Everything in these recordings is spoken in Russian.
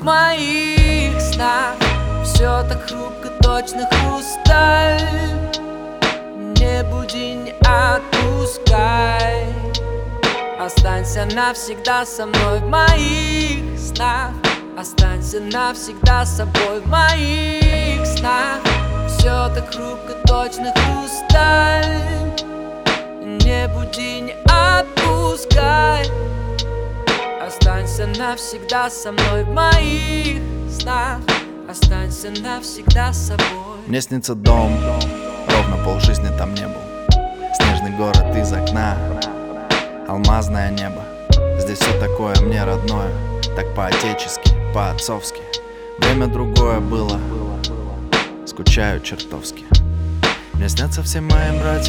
моих снах все так хрупко, точно хрусталь. Не буди, не отпускай. Останься навсегда со мной в моих снах. Останься навсегда с собой в моих снах. Все так хрупко, точно хрусталь. Не буди, не отпускай. Останься навсегда со мной в моих снах. Останься навсегда с собой. Мне снится дом, ровно полжизни там не был. Снежный город из окна, алмазное небо. Здесь все такое мне родное, так по-отечески, по-отцовски. Время другое было, скучаю чертовски. Мне снятся все мои братья.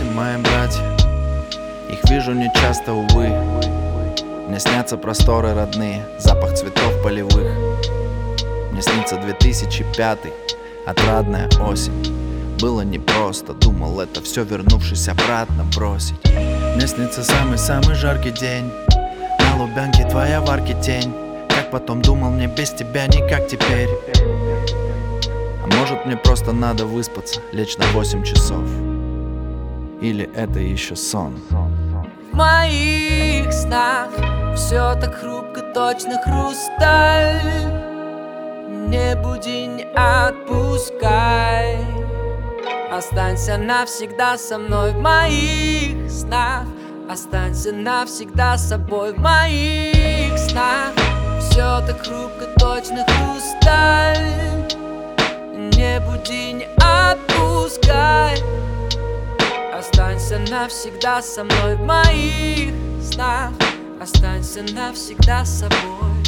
Их вижу нечасто, увы. Мне снятся просторы родные, запах цветов полевых. Мне снится 2005, отрадная осень. Было непросто, думал это все, вернувшись обратно, бросить. Мне снится самый-самый жаркий день. На Лубянке твоя в арке тень. Как потом думал, мне без тебя никак теперь. А может мне просто надо выспаться, лечь на 8 часов. Или это еще сон? В моих снах все так хрупко, точно хрусталь. Не буди, не отпускай. Останься навсегда со мной в моих снах. Останься навсегда с собой в моих снах. Все так хрупко, точно хрусталь. Не буди, не отпускай. Останься навсегда со мной в моих снах. Останься навсегда с собой.